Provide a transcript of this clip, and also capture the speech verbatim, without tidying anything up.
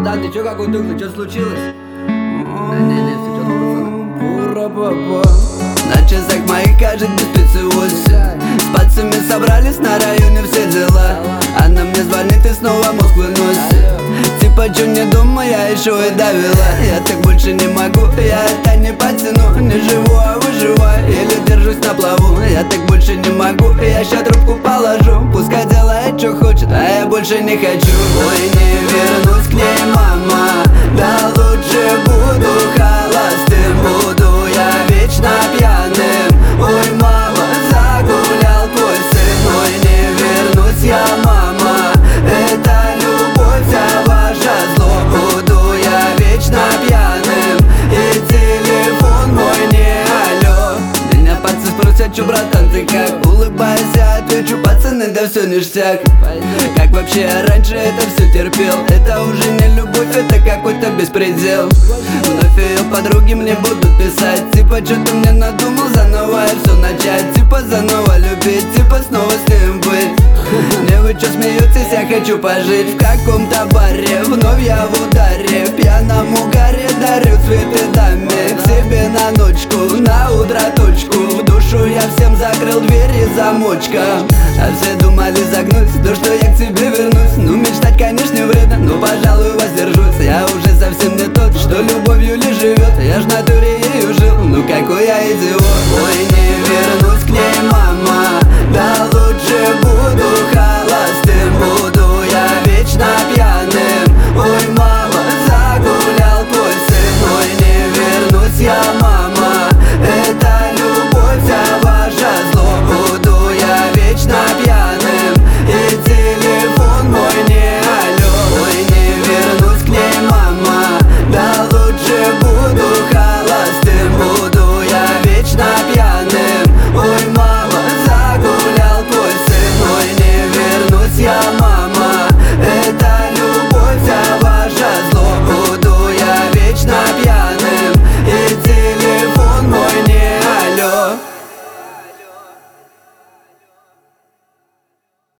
Братан, ты чё какой тухлый, чё случилось? Да не, не, все четко, пацаны. На часах моих, кажется, без пиццы восемь. С пацами собрались на районе, все дела. Она мне звонит и снова мозг выносит. Типа, чё не дома, я еще и довела. Я так больше не могу, я это не потяну. Не живу, а выживаю, еле держусь на плаву. Я так больше не могу, я ща трубку положу. Пускай делает, что хочет, а я больше не хочу. Ой, не вернусь к ней, мама. Да лучше буду холостым, буду я вечно пьяным. Ой, мама, загулял твой сын. Ой, не вернусь я, мама. Это любовь, вся ваша зло. Буду я вечно пьяным, и телефон мой не алло. Меня пацаны спросят, чё, братан, ты как? Улыбаясь, я отвечу, пацаны, да все ништяк. Как вообще я раньше это все терпел? Это уже не любовь, это какой-то беспредел. Вновь ее подруги мне будут писать, типа, что ты мне надумал заново и все начать. Типа, заново любить, типа, снова с ним быть. Не вы чё смеетесь, я хочу пожить в каком-то баре. Вновь я в ударе, в пьяном угаре дарю цветы даме. К себе на ночку, на утро точку. В душу я всем закрыл двери замочком. А все думали загнуть то, что я к тебе вернусь.